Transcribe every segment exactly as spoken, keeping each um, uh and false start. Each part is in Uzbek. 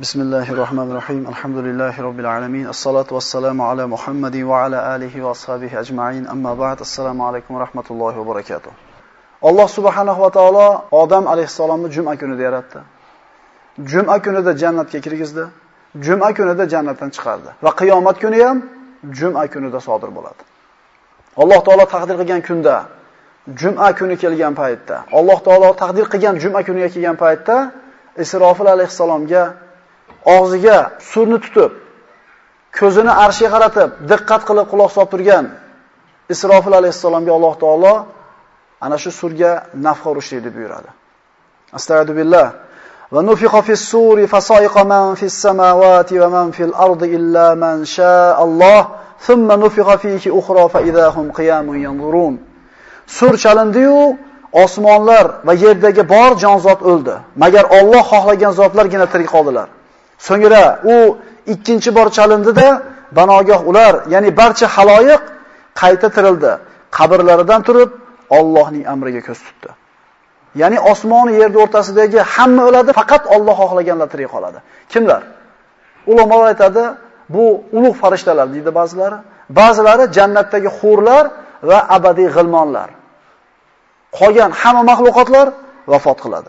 Bismillahirrahmanirrahim. Alhamdulillahi rabbil alamin. Assalatu wassalamu ala Muhammadin va ala alihi va ashabihi ajma'in. Amma ba'd. Assalomu alaykum va rahmatullohi va barakatuh. Alloh subhanahu va taolo Odam alayhisalomni juma kunida yaratdi. Juma kunida jannatga kirgizdi. Juma kunida jannatdan chiqardi va qiyomat kuni ham juma kunida sodir bo'ladi. Alloh taolo taqdir qilgan kunda, juma kuni kelgan paytda, Alloh taolo taqdir qilgan juma kuniga kelgan paytda Isrofil alayhisalomga og'ziga surni tutib, ko'zini arshiga qaratib, diqqat qilib quloq solib turgan Isrofil alayhisalomga Alloh taolo ana shu surga nafxa urishni buyuradi. Astagfiru billah. Va nufiqa fis-suri fasa'iqa man fis-samawati va man fil-ardi illa man sha'a Alloh, thumma nufiqa fihi ukhra fa idahum qiyamun yanzurun. Sur chalindi-yu, osmonlar va yerdagi bor jonzot o'ldi. Magar Alloh xohlagan zotlargina tirik qoldilar. So'ngra u ikkinchi bor chalindi-da, banogoh ular, ya'ni barcha haloyiq qayta tirildi. Qabrlaridan turib Allohning amriga ko'z tutdi. Ya'ni osmon va yer o'rtasidagi hamma o'ladi, faqat Alloh xohlaganlar tirik qoladi. Kimlar? Ulamolar aytadi, bu ulug' farishtalar deydi ba'zilari. Ba'zilari jannatdagi hurlar va abadiy g'ilmonlar. Qolgan hamma mahluqotlar vafot qiladi.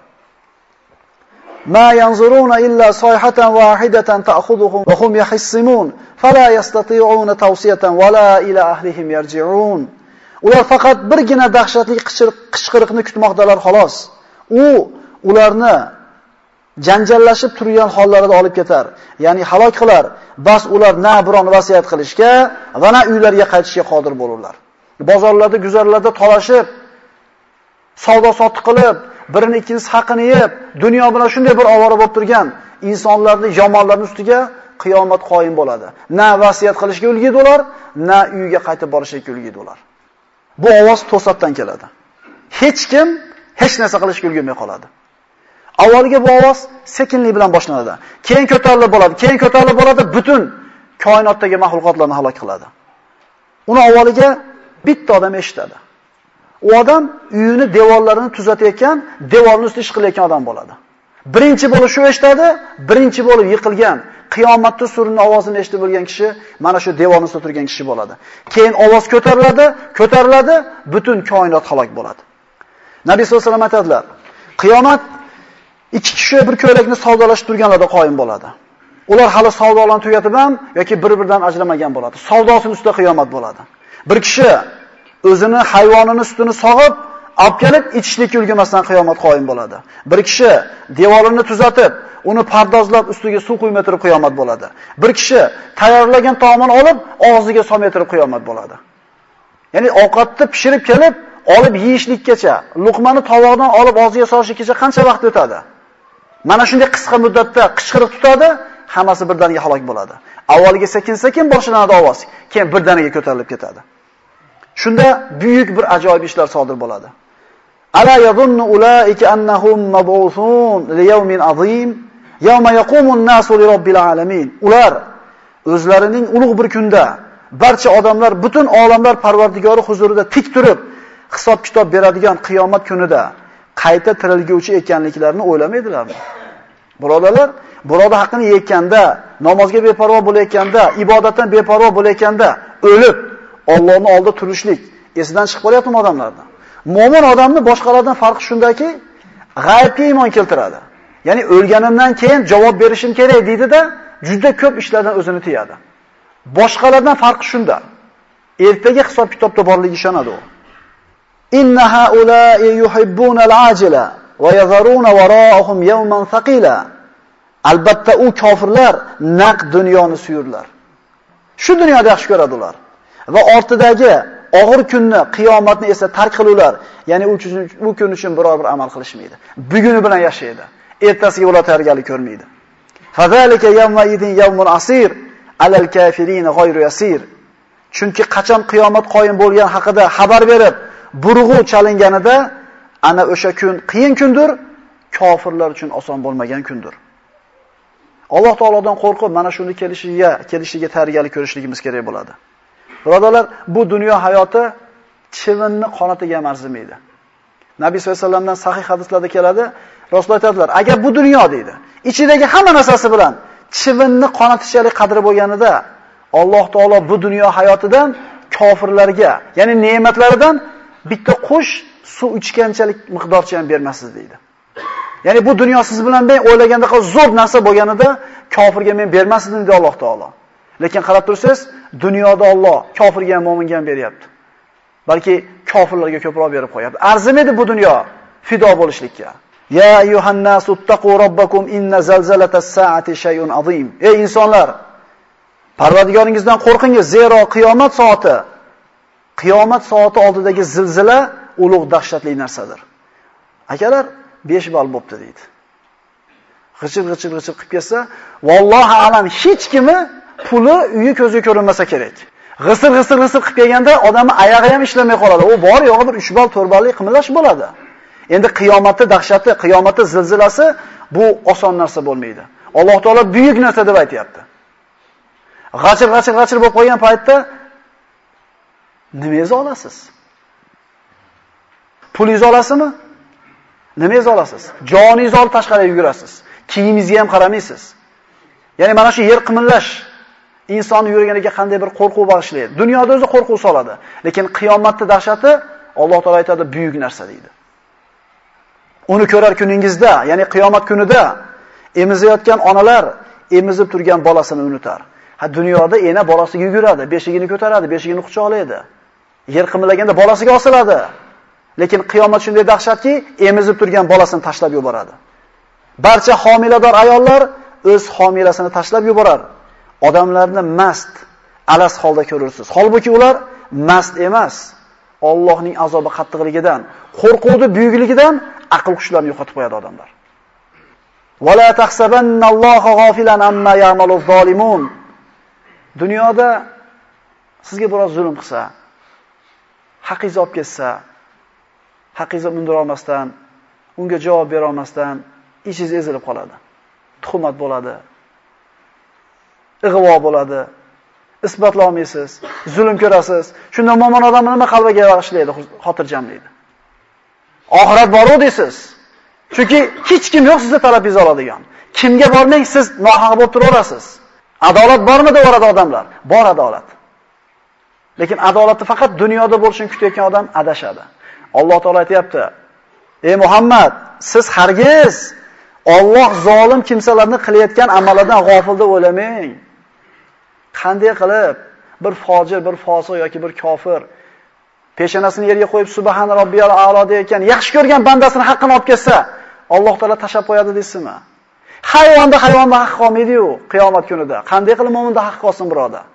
Ma yanzuruna illa sayhatan wahidatan ta'khudhuhum wa hum yahissimun fala yastati'una tawsiyatan wala ila ahlihim yarji'un. Ular faqat birgina dahshatli qichqiriqni kutmoqdalar xolos. U ularni janjallashib turgan hollarida olib ketar, ya'ni halok qilar. Bas ular na biron vasiyat qilishga va na uylariga qaytishga qodir bo'lurlar. Bozorlarda, guzarlarda talashib, savdo sotiq qilib, birini ikkinchisi haqini yeb, dunyo bilan shunday bir ovora bo'lib turgan insonlarning, yomonlarning ustiga qiyomat qoyim bo'ladi. Na vasiyat qilishga ulgiydi ular, na uyiga qaytib borishga ulgiydi ular. Bu ovoz to'satdan keladi. Hech kim hech narsa qilishga ulgurmay qoladi. Avvaliga bu ovoz sekinlik bilan boshlanadi. Keyin ko'tarilib bo'ladi, keyin ko'tarilib bo'ladi, butun koinotdagi mahluqotlarni halok qiladi. Uni avvaliga bitta odam eshitadi. U odam uyini devorlarini tuzatayotgan, devorning ustida ish qilayotgan odam bo'ladi. Birinchi bo'lib shu eshitadi, birinchi bo'lib yiqilgan, qiyomatda surning ovozini eshitib bo'lgan kishi mana shu devorning ustida turgan kishi bo'ladi. Keyin ovoz ko'tariladi, ko'tariladi, butun koinot halok bo'ladi. Nabiy sollallohu alayhi vasallam aytadilar, qiyomat ikki kishi bir ko'ylakni savdolashib turganlarda qoyim bo'ladi. Ular hali savdolarni tugatib ham yoki bir-biridan ajramagan bo'ladi. Savdosining ustida qiyomat bo'ladi. Bir kishi o'zini hayvonini sutini sog'ib, olib kelib ichishlikka ulgurmasdan qiyomat qoyim bo'ladi. Bir kishi devorini tuzatib, uni pardozlab ustiga suv quyma turib qiyomat bo'ladi. Bir kishi tayyorlagan taomini olib, og'ziga solmay turib qiyomat bo'ladi. Ya'ni ovqatni pishirib kelib, olib yeyishlikkacha, luqmani tovoqdan olib og'ziga solishlikkacha qancha vaqt o'tadi? Mana shunday qisqa muddatda qichqiriq tutadi, hammasi birdaniga halok bo'ladi. Avvaliga sekin-sekin boshlanadi ovoz, keyin birdaniga ko'tarilib ketadi. Shunda buyuk bir ajoyib ishlar sodir bo'ladi. Ala yadhunnu ulaika annahum mab'uthun li yawmin azim, yawma yaqumun nasu li robbil alamin. Ular o'zlarining ulug' bir kunda barcha odamlar butun olamlar Parvardigori huzurida tik turib hisob-kitob beradigan qiyomat kunida qayta tirilguvchi ekanliklarini o'ylamaydilarmi? Birodarlar, birodar haqqini yeyotganda, namozga beparvo bo'layotganda, ibodatdan beparvo bo'layotganda o'lib Allohning oldida turishlik esidan chiqib qolyaptimi odamlardan? Mo'min odamni boshqalardan farqi shundaki, g'aybga iymon keltiradi. Ya'ni o'lganimdan keyin javob berishim kerak deydi-da, juda ko'p ishlardan o'zini tiyadi. Boshqalardan farqi shunda. Ertaga hisob-kitobda borligiga ishonadi u. Inna haula'i yuhibbuna al-ajila va yadharuna wara'ahum yawman thaqila. Albatta u kofirlar naq dunyoni suyurlar. Shu dunyoda yaxshi ko'radi ular. Va ortidagi og'ir kunni, qiyomatni esa tark qiluvlar, ya'ni u uchun u kun uchun biror bir amal qilishmaydi. Buguni bilan yashaydi. Ertasiga ular tayyorgarlik ko'rmaydi. Fazalika yawma idin yawmun asir alal kafirin ghayru yasir. Chunki qachon qiyomat qoyim bo'lgan haqida xabar berib, burg'u chalinganida ana o'sha kun qiyin kundir, kofirlar uchun oson bo'lmagan kundir. Alloh taolodan qo'rqib mana shuni kelishiga, kelishiga tayyorgarlik ko'rishligimiz kerak bo'ladi. Birodarlar, bu dunyo hayoti chivinni qanotiga arzimaydi. Nabiy sollallohu alayhi vasallamdan sahih hadislarda keladi. Rasululloh aytadilar, agar bu dunyo deydi, ichidagi hamma narsasi bilan chivinni qonatishalik qadri bo'lganida, Alloh taolo bu dunyo hayotidan kofirlarga, ya'ni ne'matlaridan bitta qush suv ichganchalik miqdorcha ham bermasiz deydi. Ya'ni bu dunyo siz bilan men o'ylaganda zo'r narsa bo'lganida kofirga men bermasdim deydi Alloh taolo. Lekin qarab tursangiz, dunyoda Alloh kofirga ham mo'minga ham beryapti. Balki kofirlarga ko'proq berib qo'yapti. Arzimaydi bu dunyo fido bo'lishlikka. Ya ayyuhan nasu taqu robbakum inna zalzalatas saati shay'un azim. Ey insonlar, Parvardigoringizdan qo'rqingiz, zero qiyomat soati, qiyomat soati oldidagi zilzila ulug' dahshatli narsadir. Akalar besh bal bo'pti deydi. G'ichir-g'ichir g'ichir qilib kelsa, vallohi alam hech kimi puli uyi ko'ziga ko'rinmasa kerak. G'isir-g'isir g'isir qilib kelganda odamni oyog'i ham ishlamay qoladi. U bor yo'g'i bir uch bal, to'rt ballik qimillash bo'ladi. Endi qiyomatning dahshati, qiyomatning zilzilasi bu oson narsa bo'lmaydi. Alloh taolo buyuk narsa deb aytayapti. G'achir-g'achir-g'achir bo'lib qolgan paytda nimangizni olasiz? Pulingizni olasizmi? Nimangizni olasiz? Joningizni olib tashqariga yugurasiz. Kiyimingizga ham qaramaysiz. Ya'ni mana shu yer qimillash insonni yurganiga qanday bir qo'rquv bag'ishlaydi. Dunyoda o'zi qo'rquv soladi, lekin qiyomatning dahshati Alloh taolo aytadi buyuk narsa deydi. Uni ko'rar kuningizda, ya'ni qiyomat kunida emizayotgan onalar emizib turgan bolasini unutar. Ha dunyoda ena bolasiga yuguradi, beshigini ko'taradi, beshigini quchoqlaydi. Yer qimillaganda bolasiga osiladi. Lekin qiyomat shunday dahshatki, emizib turgan bolasini tashlab yuboradi. Barcha homilador ayollar o'z homilasini tashlab yuborar. Odamlarni mast, alas holda ko'rursiz. Holbuki ular mast emas. Allohning azobi qattiqligidan, qo'rquvning buyukligidan aql kuchlarini yo'qotib qo'yadi odamlar. Wala tahsabanalloha g'ofilan amma ya'maluz zolimun. Dunyoda sizga biroz zulm qilsa, haqingizni olib ketsa, haqingizni undira olmasdan, unga javob bera olmasdan ichingiz ezilib qoladi. Tuhmat bo'ladi. Ig'vo bo'ladi. Isbotlay olmaysiz, zulm ko'rasiz. Shunda mo'min odam nima qalbiga bag'ishlaydi, xotirjamlaydi. Oxirat bor-ku deysiz. Chunki hech kim yo'q sizni talabingizni oladigan. Kimga bormang siz nohaq bo'lib turaverasiz. Adolat bormi deyoradi odamlar? Bor adolat. Lekin adolatni faqat dunyoda bo'lishini kutayotgan odam adashadi. Alloh taolo aytayapti: "Ey Muhammad, siz hargiz Alloh zolim kimsalarni qilayotgan amalidan g'ofil deb o'ylamang. Qanday qilib bir fojir, bir fosiq yoki bir kofir peshonasini yerga qo'yib subhan robbiyal a'lo deyotgan yaxshi ko'rgan bandasini haqqini olib kelsa, Alloh taolo tashab qo'yadi deysizmi? Hayvonda hayvonda haq qolmaydi-yu qiyomat kunida. Qanday qilib mo'minda haq qolsin birodar?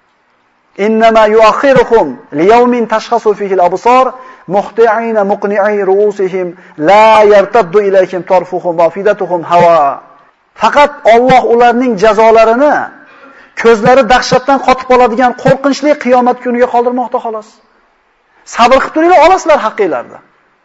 Innama yu'akhirukum liyawmin tashkhasu fihi al-absar muhti'ina muqni'i ru'usihim la yartaddu ilaykum tarfuhum wa fidatuhum hawa. Faqat Alloh ularning jazolarini ko'zlari dahshatdan qotib qoladigan qo'rqinchli qiyomat kuniga qoldirmoqda xolos. Sabr qilib turinglar, olasizlar haqqingizlarni.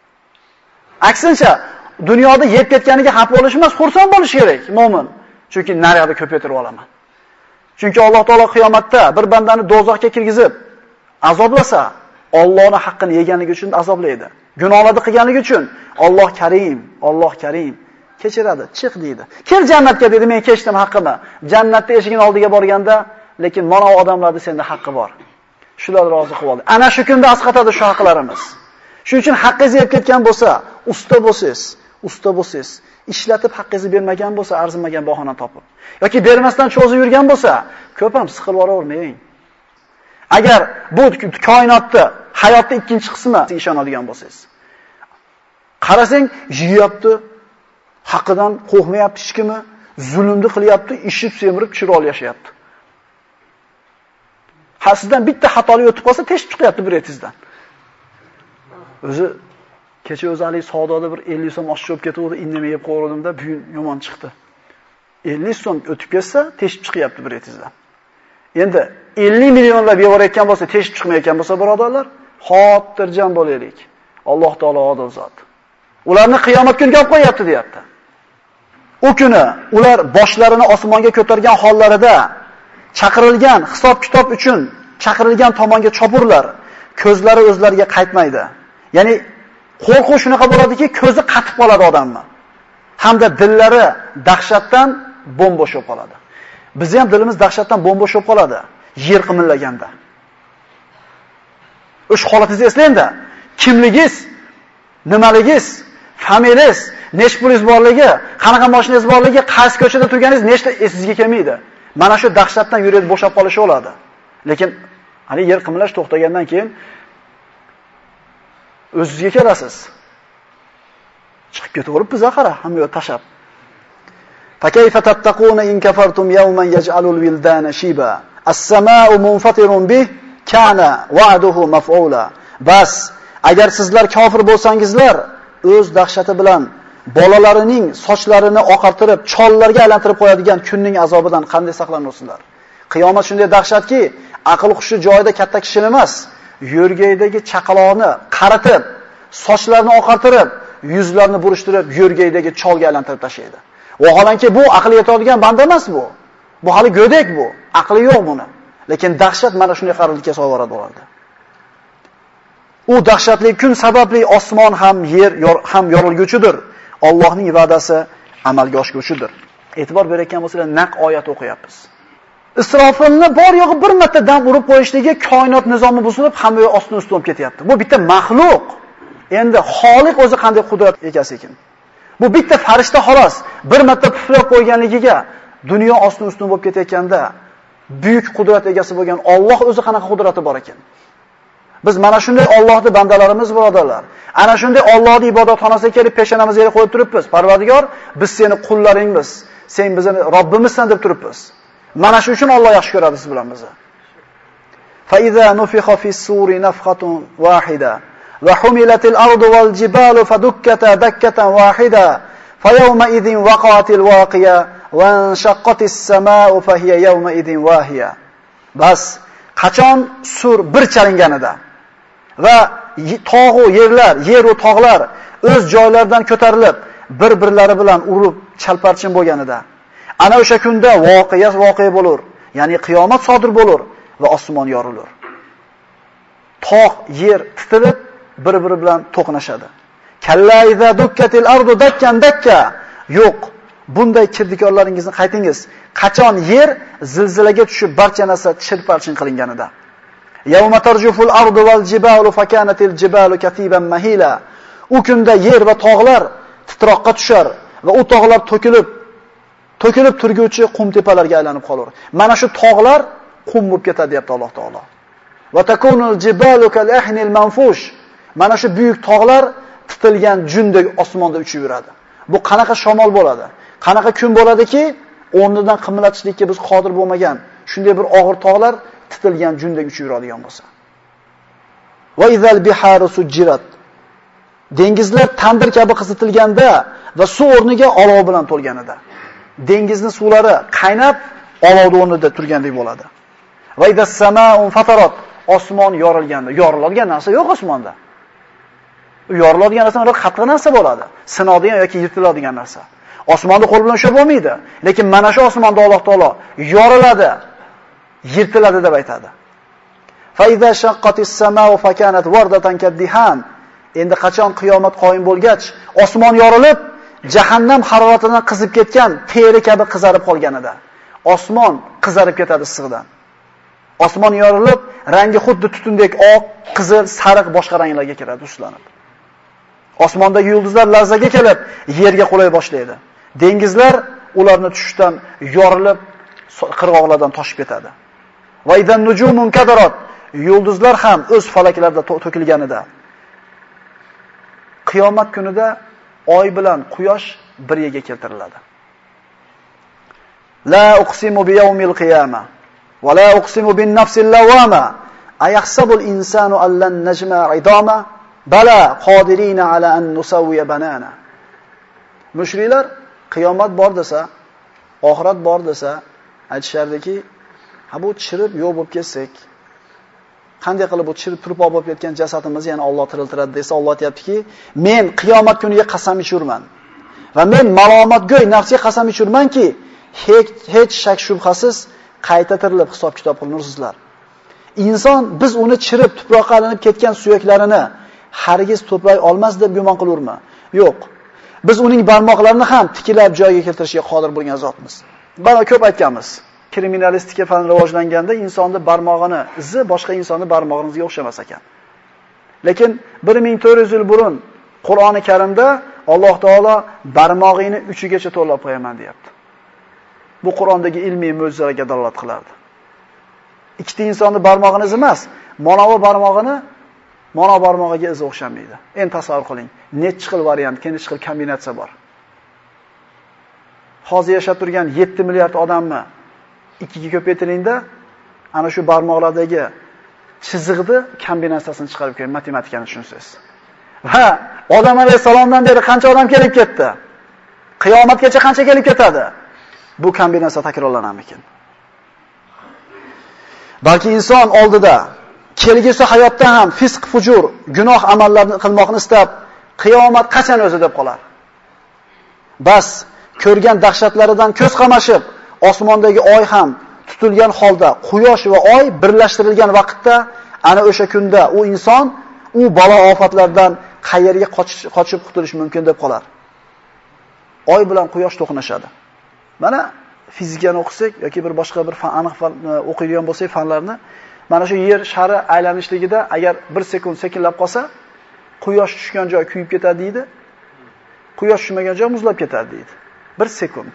Aksincha, dunyoda yeb ketganiga xafa bo'lish emas, xursand bo'lish kerak mo'min. Chunki naryoqda ko'paytirib olaman. Chunki Alloh taolo qiyomatda bir bandani do'zaxga kirgizib azoblasa, Allohning haqqini yeganligi uchun azoblaydi. Gunohlarni qilganligi uchun Alloh Karim, Alloh Karim kechiradi, chiq deydi. Kel jannatga dedi, men kechdim haqqimni. Jannatning eshigining oldiga borganda, lekin mana odamlarda senda haqqi bor. Shular rozi qilib oldi. Ana shu kunda asqatadi shu haqlarimiz. Shuning uchun haqqingizni yeb ketgan bo'lsa, usta bo'lsiz, usta bo'lsiz, ishlatib haqqingizni bermagan bo'lsa, arzimagan bahona topib yoki bermasdan cho'zib yurgan bo'lsa, ko'p ham siqilib boravermang. Agar bu koinotda hayotning ikkinchi qismi ishonadigan bo'lsangiz, qarasang, yeyapti, haqqidan qo'rqmayapti hech kimi, zulmni qilyapti, ishib semirib chiroyli yashayapti. Ha sizdan bitta xatolik o'tib qolsa, teshib chiqyapti bir etingizdan. O'zi kecha o'zi hali savdoda bir ellik so'm oshib olib ketdi, indamay yeb qo'yardimda, bugun yomon chiqdi. ellik so'm o'tib ketsa, teshib chiqyapti bir etingizdan. Endi ellik millionlab yevorayotgan bo'lsa, teshib chiqmayotgan bo'lsa, birodarlar, xotirjam bo'laylik. Alloh taolo odil zot. Ularni qiyomat kuniga olib qo'yapti, deyapti. U kuni ular boshlarini osmonga ko'targan hollarida chaqirilgan hisob-kitob uchun chaqirilgan tomonga chopurlar. Ko'zlari o'zlariga qaytmaydi. Ya'ni Qo'rquv shunaqa bo'ladiki, ko'zi qatib qoladi odamni. Hamda dillari dahshatdan bo'm-bo'sh bo'lib qoladi. Bizni ham dilimiz dahshatdan bo'm-bo'sh bo'lib qoladi, yer qimillaganda. O'sha holatingizni eslang-da. Kimligingiz, nimaligingiz, familiyangiz, nechta pulingiz borligi, qanaqa mashinangiz borligi, qaysi ko'chada turganingiz nechta esingizga kelmaydi. Mana shu dahshatdan yuringiz bo'shab qolishi bo'ladi. Lekin hali yer qimillash to'xtagandan keyin o'zingizga kelasiz. Chiqib ketaveribmiz qara, hamma yo'q tashab. Fakayfa tattaquna in kafartum yawman yaj'alul wildana shiba. As-samaa'u munfatirun bih kana wa'duhu maf'ula. Bas, agar sizlar kofir bo'lsangizlar, o'z dahshati bilan bolalarining sochlarini oqartirib, chollarga aylantirib qo'yadigan kunning azobidan qanday saqlanasizlar? Qiyomat shunday dahshatki, aql hushi joyida katta kishi emas, yo'rgaydagi chaqaloqni qaritib, sochlarini oqartirib, yuzlarini burishtirib, yo'rgaydagi cholga aylantirib tashlaydi. Vaholanki bu aql yetadigan banda emas bu. Bu hali go'dak bu, aqli yo'q buni. Lekin dahshat mana shunday qarillikka solib boradi. U dahshatli kun sababli osmon ham, yer ham yorilguchidir. Allohning va'dasi amalga oshguchidir. E'tibor berayotgan bo'lsangiz, naq oyat o'qiyapmiz. Isrofilni bor yo'g'i bir marta dam urib qo'yishligi koinot nizomi buzilib, hamma yo'q ostin ustun ketyapti. Bu bitta maxluq. Endi Xoliq o'zi qanday qudrat egasi ekan. Bu bitta farishta xolos bir marta puflab qo'yganligiga dunyo ostin ustun bo'lib ketayotganda buyuk qudrat egasi bo'lgan Alloh o'zi qanaqa qudrati bor ekan. Biz mana shunday Allohning bandalarimiz birodarlar. Ana shunday Allohning ibodatxonasiga kelib peshonamizga yerga qo'yib turibmiz. Parvardigor, biz seni qullaringmiz, sen bizni Robbimizsan deb turibmiz. Mana shu uchun Alloh yaxshi ko'radi siz bilan bizni. Fa iza nufixa fis-suri nafqatun wahida va humilatil ardu wal jibalu fadukkata dakkatan wahida fa yawma idhin waqa'atil waqiya va shaqqatis samaa'u fa hiya yawma idhin wahiya. Bas, qachon sur bir chalinganida va tog'u yerlar, yer va tog'lar o'z joylaridan ko'tarilib, bir-birlari bilan urib chalparchin bo'lganida, ana o'sha kunda voqea voqea bo'lur, ya'ni qiyomat sodir bo'lur va osmon yorilur. Tog', yer titilib, bir-biri bilan to'qnashadi. Kalla iza dukkatil ardu dakkan dakka. Yo'q, bunday kirdikorlaringizni qaytingiz. Qachon yer zilzilaga tushib barcha narsa chirparchin qilinganida. Yawma tarjuful ardu wal jibalu fakanatil jibalu katiban mahila. U kunda yer va tog'lar titroqqa tushar va u tog'lar to'kilib to'kilib turguvchi qum tepalarga aylanib qolar. Mana shu tog'lar qum bo'lib ketadi deyapti Alloh taolo. Va takunul jibalu kal ahnil manfush. Mana shu buyuk tog'lar titilgan jundek osmonda uchib yuradi. Bu qanaqa shamol bo'ladi? Qanaqa kun bo'ladiki, o'rnidan qimlatishlikka biz qodir bo'lmagan, shunday bir og'ir tog'lar titilgan jundek uchib yuradigan bo'lsa. Va izal biharu sujjirat. Dengizlar tandir kabi qizitilganda va suv o'rniga olov bilan to'lganida. Dengizning suvlari qaynab, olovning o'rnida turgandek bo'ladi. Va idas samaa'u fatarat. Osmon yorilganda, yoriladigan narsa yo'q osmonda. Yoriladigan narsa mana qattiq narsa bo'ladi. Sinadigan yoki yirtiladigan narsa. Osmonni qo'l bilan ushlab bo'lmaydi. Lekin mana shu osmonda Alloh taolo yoriladi, yirtiladi deb aytadi. Fa iza shaqqatis samaa'u fakanat wardatan kaddihan. Endi qachon qiyomat qoyim bo'lgach, osmon yorilib, jahannam haroratidan qizib ketgan teri kabi qizarib qolganida, osmon qizarib ketadi issiqdan. Osmon yorilib, rangi xuddi tutundek oq, qizil, sariq boshqa ranglarga kiradi, tuslanib. Osmondagi yulduzlar larzaga kelib, yerga qulay boshlaydi. Dengizlar ularni tushishdan yorilib, qirg'oqlardan toshib ketadi. Va idan nujumun kadarat. Yulduzlar ham o'z falaklarida to'kilganida, qiyomat kunida oy bilan quyosh bir yerga keltiriladi. La uqsimu bi yawmil qiyamah va la uqsimu bin nafsil lawama. Ayahsabul insanu allan najma'a idama bala qodirina ala an nusawwiya banana. Mushriklar qiyomat bor desa, oxirat bor desa, aytishardiki, ha bu chirib yo'q bo'lib ketsak, qanday qilib bu chirib turib bo'lib ketgan jasadimizni yana Alloh tiriltiradi desa, Alloh aytayaptiki, men qiyomat kuniga qasam ichurman va men malomatgo'y nafsiga qasam ichurmanki, hech hech shak shubhasiz qayta tirilib hisob kitob qilinursizlar. Inson biz uni chirib tuproqqa aylanib ketgan suyaklarini hargiz to'play olmas deb gumon qilurma? Yo'q. Biz uning barmoqlarini ham tikilab joyiga keltirishga qodir bo'lgan zotmiz. Bana ko'p aytganmiz. Kriminalistika fan rivojlanganda insonning barmog'ini izi boshqa insonning barmog'iga o'xshamas ekan. Lekin bir ming to'rt yuz yil burun Qur'oni Karimda Alloh taolo barmog'ingni uchigacha to'lab qo'yaman deyapti. Bu Qur'ondagi ilmiy mo'jizalarga dalolat qilardi. Ikkita insonning barmog'ini izi emas, monovi barmog'ini mono barmog'iga izi o'xshamaydi. Endi tasavvur qiling, necha xil variant, necha xil kombinatsiya bor. Hozir yashab turgan yetti milliard odamni ikkiga ko'paytiringda, ana shu barmoqlardagi chiziqni kombinatsiyasini chiqarib ko'ring, matematikani tushunsangiz. Va Odam alayhisalomdan beri qancha odam kelib ketdi? Qiyomatgacha qancha kelib ketadi? Bu kombinatsiya takrorlanamikin? Balki inson oldida kelgusi hayotda ham fisq, fujur, gunoh amallarni qilmoqni istab, qiyomat qachon o'zi deb qolar. Bas, ko'rgan dahshatlaridan ko'z qamashib, osmondagi oy ham tutilgan holda, quyosh va oy birlashtirilgan vaqtda, ana o'sha kunda u inson u balo ofatlardan qayerga qochib qutulish mumkin deb qolar. Oy bilan quyosh to'qnashadi. Mana fizikani o'qisak yoki bir boshqa bir fan aniq fan o'qiydigan bo'lsak fanlarni, mana shu yer shari aylanishligida agar bir sekund sekinlab qolsa, quyosh tushgan joy kuyib ketadi deydi. Quyosh tushmagan joy muzlab ketadi deydi. bir sekund.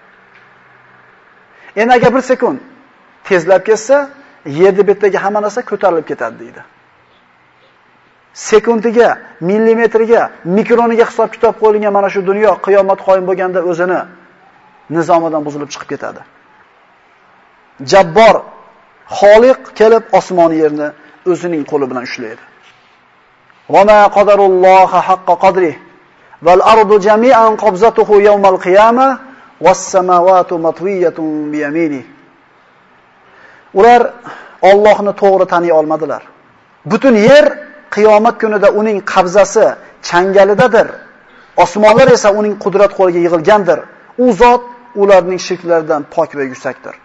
Endi agar bir sekund tezlab ketsa, yerda betdagi hamma narsa ko'tarilib ketadi deydi. Sekundiga, millimetriga, mikroniga hisob kitob qo'yilgan mana shu dunyo qiyomat qoyim bo'lganda o'zini nizomidan buzilib chiqib ketadi. Jabbor Xoliq kelib osmon yerni o'zining qo'li bilan ushlaydi. Va ma qadarulloha haqqa qadrihi val ardu jami'an qabzatuhu yawmal qiyamah was samawati matwiyatun bi yaminihi. Ular Allohni to'g'ri taniy olmadilar. Butun yer qiyomat kunida uning qabzasi changalidadir. Osmonlar esa uning qudrat qo'liga yig'ilgandir. U zot ularning shirklaridan pok va yuksakdir.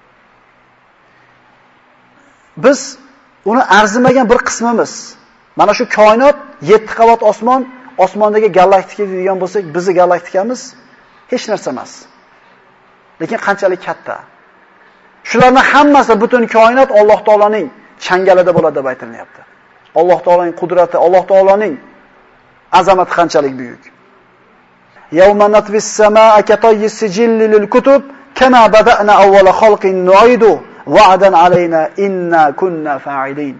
Biz uni arzimagan bir qismimiz. Mana shu koinot yetti qavat osmon, osmondagi galaktika degan bo'lsak, bizning galaktikamiz hech narsa emas. Lekin qanchalik katta. Shularning hammasi butun koinot Alloh taolaning changalida bo'ladi deb aytilyapti. Alloh taolaning qudrati, Alloh taolaning azamati qanchalik buyuk. Yawma natvis samaa katayyis sijilli lil kutub kama bada'na awwala khalqin nu'idu wa'dan alayna inna kunna fa'ilin.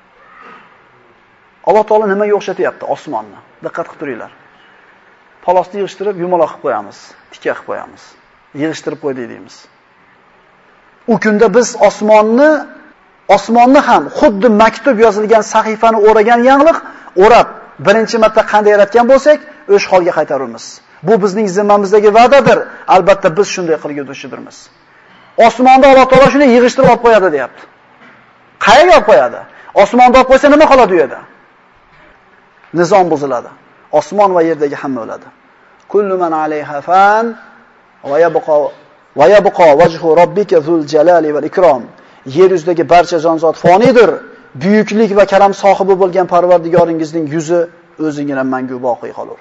Alloh taolo nimaga o'xshatyapti osmonni? Diqqat qilib turinglar. Palosni yig'ishtirib yumaloq qilib qo'yamiz, tikka qilib qo'yamiz. Yig'ishtirib qo'y deymiz. U kunda biz osmonni osmonni ham xuddi maktub yozilgan sahifani o'ragan yangliq o'rab birinchi marta qanday yaratgan bo'lsak, o'sha holga qaytaramiz. Bu bizning zimmamizdagi va'dadir. Albatta biz shunday qilguchidirmiz. Osmonda Alloh taolo shuni yig'ishtirib olib qo'yadi, deyapti. Qayerga olib qo'yadi? Osmonda olib qo'ysa nima qoladi u yerda? Nizom buziladi. Osmon va yerdagi hamma o'ladi. Kullu man alayha fan va yabqa va yabqa wajhu robbika zul jalali val ikrom. Yer yuzidagi barcha jonzot fonidir. Buyuklik va karam sohibi bo'lgan Parvardigoringizning yuzi o'zingina mangu boqiy qolur.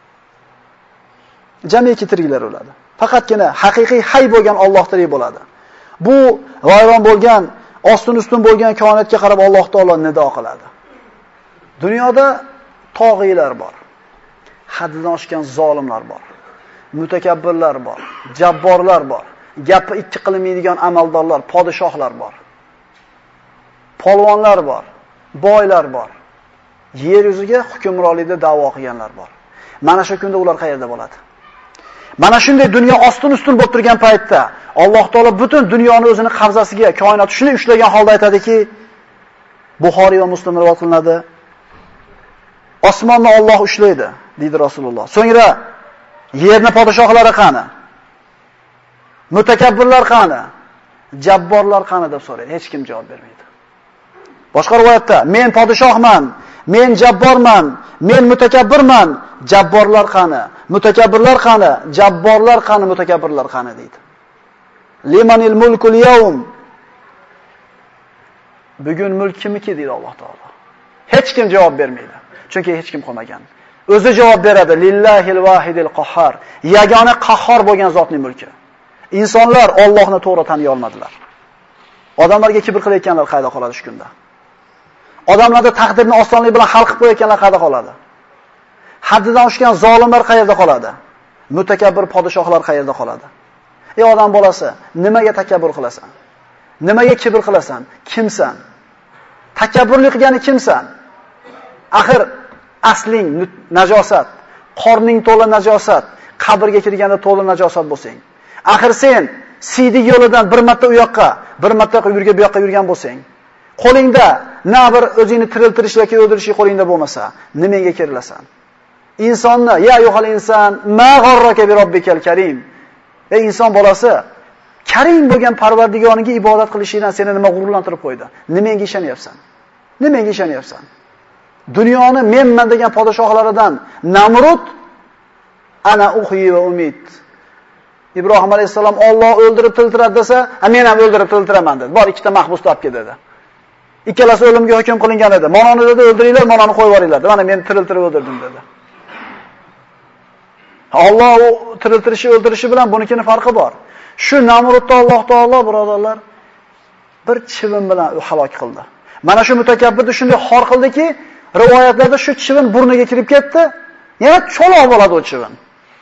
Jamiki tiriklar o'ladi. Faqatgina haqiqiy hay bo'lgan Alloh tirik bo'ladi. Bu vayron bo'lgan, ostin ustun bo'lgan koinotga qarab Alloh taolo nido qiladi. Dunyoda tog'iylar bor. Haddidan oshgan zolimlar bor. Mutakabbirlar bor, jabborlar bor. Gapi ikki qilmaydigan amaldorlar, podshohlar bor. Polvonlar bor, boylar bor. Yer yuziga hukmronlikda da'vo qilganlar bor. Mana shu kunda ular qayerda bo'ladi? Mana shunday dunyo ostin ustun bo'lib turgan paytda Alloh taolo butun dunyoni o'zini qabzasiga, koinot shuni ushlagan holda aytadiki, Buxoriy va Muslim rivoyat qilinadi. Osmonni Alloh ushlaydi, deydi Rasululloh. So'ngra yerni podshohlari qani? Mutakabbirlar qani? Jabborlar qani deb so'raydi. Hech kim javob bermaydi. Boshqa rivoyatda men podshohman, men jabborman, men mutakabbirman, jabborlar qani? Mutakabbirlar qani? Jabborlar qani? Mutakabbirlar qani deydi. Limanil mulkul yawm. Bugun mulk kimniki deydi Alloh taolo. Hech kim javob bermaydi. Chunki hech kim qolmagan. O'zi javob beradi. Lillahil vahidil qahhar. Yagona qahhor bo'lgan zotning mulki. Insonlar Allohni to'g'ri taniy olmadilar. Odamlarga kibr qilayotganlar qayda qoladi shu kunda? Odamlarda taqdirni osonlik bilan hal qilib qo'yayotganlar qayda qoladi? Haddidan oshgan zolimlar qayerda qoladi? Mutakabbir podshohlar qayerda qoladi? Ey odam bolasi, nimaga takabbur qilasan? Nimaga kibr qilasan? Kimsan? Takabburlik qilgani kimsan? Axir asling najosat, qorning to'la najosat, qabrga kirganda to'la najosat bo'lsang. Axir sen siydik yo'lidan bir marta u yoqqa, bir marta yurga bu yoqqa yurgan bo'lsang, qo'lingda na bir o'zingni tiriltirish yoki o'ldirish qo'lingda bo'lmasa, nimaga kirilasan? Insonni ya ayyuhal inson ma g'arraka bi robbikal karim. Ey inson bolasi, karim bo'lgan Parvardigoriga ibodat qilishingdan seni nima g'ururlantirib qo'ydi? Nimaga ishonyapsan? Nimaga ishonyapsan? Dunyoni menman degan podshohlaridan Namrud ana uhiy va umid. Ibrohim alayhisalom Alloh o'ldirib tiltiradi desa, men ham o'ldirib tiltiraman dedi. Bor ikkita mahbus topib dedi. Ikkalasi o'limga hukm qilingan edi. Mononi dedi o'ldiringlar, mononi qo'yib yuboringlar. Mana men tiriltirib o'ldirdim dedi. Alloh u tiriltirishi o'ldirishi bilan bunikini farqi bor. Shu Namrudni Alloh taolo birodarlar bir chivin bilan u halok qildi. Mana shu mutakabbirni shunday xor qildiki, rivoyatlarda shu chivin burniga kirib ketdi, yana cho'loq bo'ladi o chivin.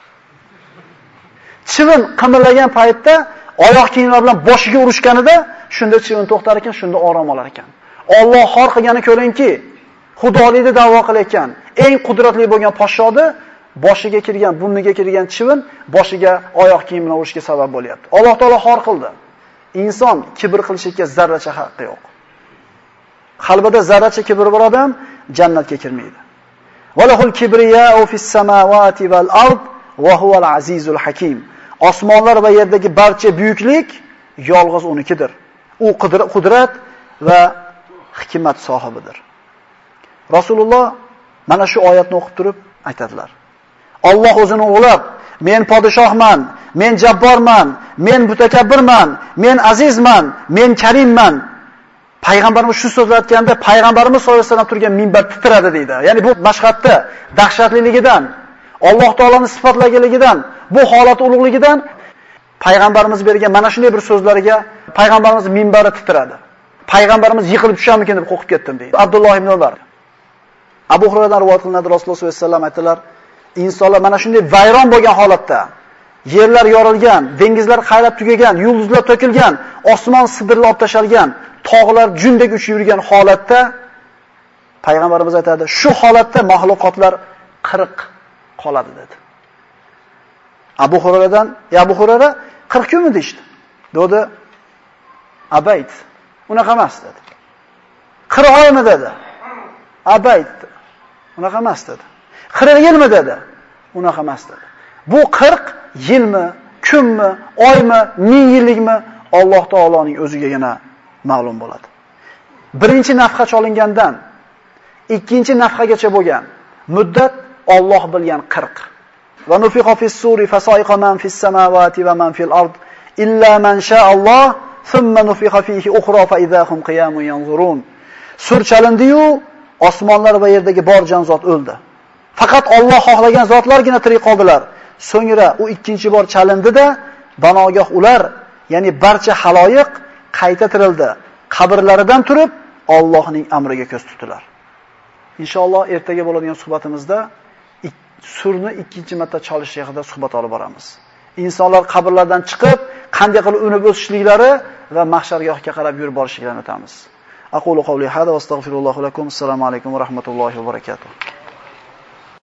Chivin qimirlagan paytda oyoq kiyimlar bilan boshiga urishganida shunda chivin to'xtar ekan, shunda orom olar ekan. Alloh xor qilgani ko'ringki, xudolikni da'vo qilayotgan eng qudratli bo'lgan podshoni boshiga kirgan, burniga kirgan chivin boshiga oyoq kiyim bilan urishga sabab bo'lyapti. Alloh taolo xor qildi. Inson kibr qilishga zarracha haqqi yo'q. Qalbida zarracha kibr bor odam jannatga kirmaydi. Valahul kibriya'u fis samawati val ard va huval azizul hakim. Osmonlar va yerdagi barcha buyuklik yolg'iz unikidir. U qudrat va hikmat sohibidir. Rasululloh mana shu oyatni o'qib turib aytadilar. Alloh o'zini o'g'lab, men podshohman, men jabborman, men mutakabbirman, men azizman, men karimman. Payg'ambarimiz shu so'zni aytganda payg'ambarimiz sollallohu alayhi vasallam turgan minbar titradi deydi. Ya'ni bu mashhadda dahshatliligidan, Alloh taolaning sifatlaganligidan, bu holat ulug'ligidan payg'ambarimiz bergan mana shunday bir so'zlariga payg'ambarimiz minbari titradi. Payg'ambarimiz yiqilib tusharmikin deb qo'rqib ketdim deydi. Abdulloh ibn Umar. Abu Hurayradan rivoyat qilinadi, Rasululloh sollallohu alayhi vasallam aytdilar, insonlar mana shunday vayron bo'lgan holatda, yerlar yorilgan, dengizlar qayrab tugagan, yulduzlar to'kilgan, osmon sidirlab olib tashalgan, tog'lar jundek uchib yurgan holatda payg'ambarimiz aytadi, shu holatda mahluqotlar qirq qoladi dedi. Abu Hurayradan, "Ya Abu Hurayra, qirq kunmi deydi?" Dedi, "Abayt." Unaqa emas dedi. qirq oymi dedi. Abayt. Unaqa emas dedi. qirq yilmi dedi. Unaqa emas dedi. Bu qirq yilmi, kunmi, oymi, ming yillikmi Alloh taoloning o'zigagina ma'lum bo'ladi. Birinchi nafqa cholingandan ikkinchi nafqagacha bo'lgan muddat Alloh bilgan qirq. Va nufiqa fis-suri fasaiqa man fis-samawati va man fil-ard illa man sha'alloh thumma nufiqa fihi ukhra fa idahum qiyamun yanzurun. Sur chalindi-yu, osmonlar va yerdagi bor jonzot o'ldi. Faqat Alloh xohlagan zotlargina tirik qoldilar. So'ngra u ikkinchi bor chalindi-da, banogoh ular, ya'ni barcha haloyiq qayta tirildi. Qabrlaridan turib Allohning amriga ko'z tutdilar. Inshaalloh ertaga bo'ladigan suhbatimizda surni ikkinchi marta chalish haqida suhbat olib boramiz. Insonlar qabrlardan chiqib, qanday qilib unib o'sishliklari va mahshargohga qarab yurib borishlarini o'tamiz. Aqulu qawli hada va astagfirullohu lakum. Assalomu alaykum va rahmatullohi va barakatuh.